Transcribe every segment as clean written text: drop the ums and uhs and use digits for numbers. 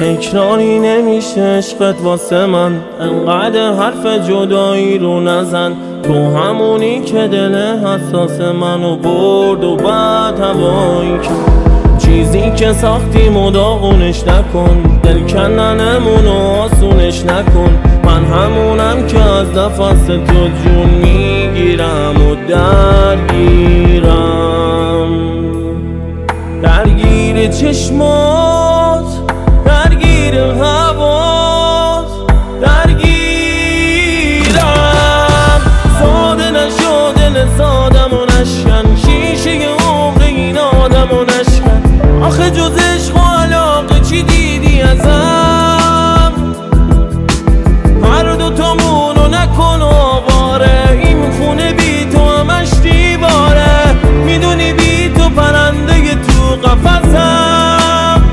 تکراری نمیشه عشقت واسه من، انقدر حرف جدایی رو نزن. تو همونی که دل حساس منو برد و بعد هوایی کرد. چیزی که ساختیم و داغونش نکن، دل کننمونو آسونش نکن. من همونم که از نفس تو جون میگیرم و درگیرم، درگیر چشمات، درگیر هوات، درگیرم. ساده نشو دل سادم و نشکن، شیشه عمر این آدم و نشکن. آخه جز عشق و علاقه چی دیدی ازم؟ هر دوتامونو نکن آواره، این خونه بی تو همش دیواره. میدونی بی تو پرنده تو قفسم.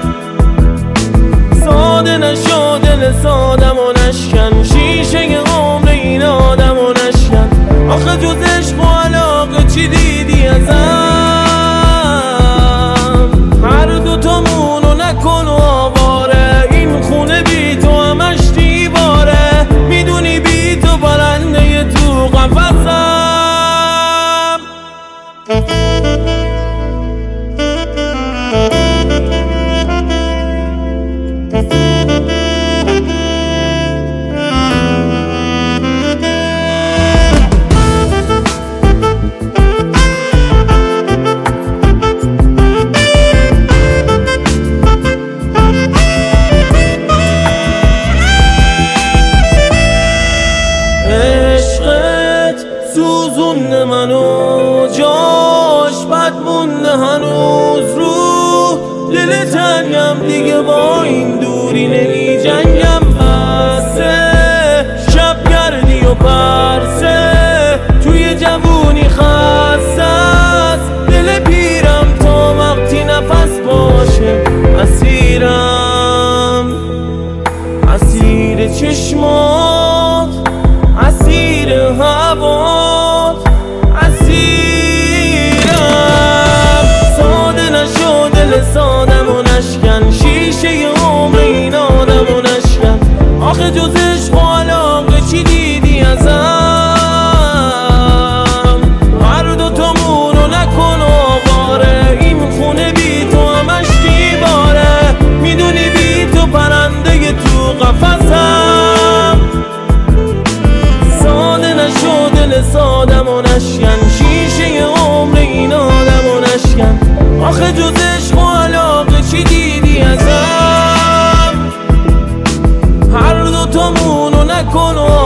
ساده نشو دل سادم و نشکن، شیشه عمر این آدم و نشکن. آخه جز عشق و علاقه چی دیدی ازم؟ هر دوتامونو نکن آواره، این خونه بی تو همش دیواره. میدونی بی تو پرنده تو قفسم. سوزونده منو، جاش بد مونده هنوز رو دل تنگم. دیگه با این دوری نمی جنگم. بسه شب گردی و پرسه، توی جوونی خسته است دل پیرم. تا وقتی نفس باشه اسیرم، اسیر چشمات، اسیر هوات، اسیرم. ساده نشو دل سادم و نشکن، شیشه عمر این آدم و نشکن. آخه جز عشق و علاقه چی دیدی ازم؟ هر دوتامونو نکن آواره، این خونه بی تو همش دیواره. میدونی بی تو پرنده تو قفسم. ساده نشو دل سادم و نشکن، شیشه عمر این آدم و نشکن. آخه جز عشق و علاقه چی دیدی ازم؟ هر دوتامونو نکن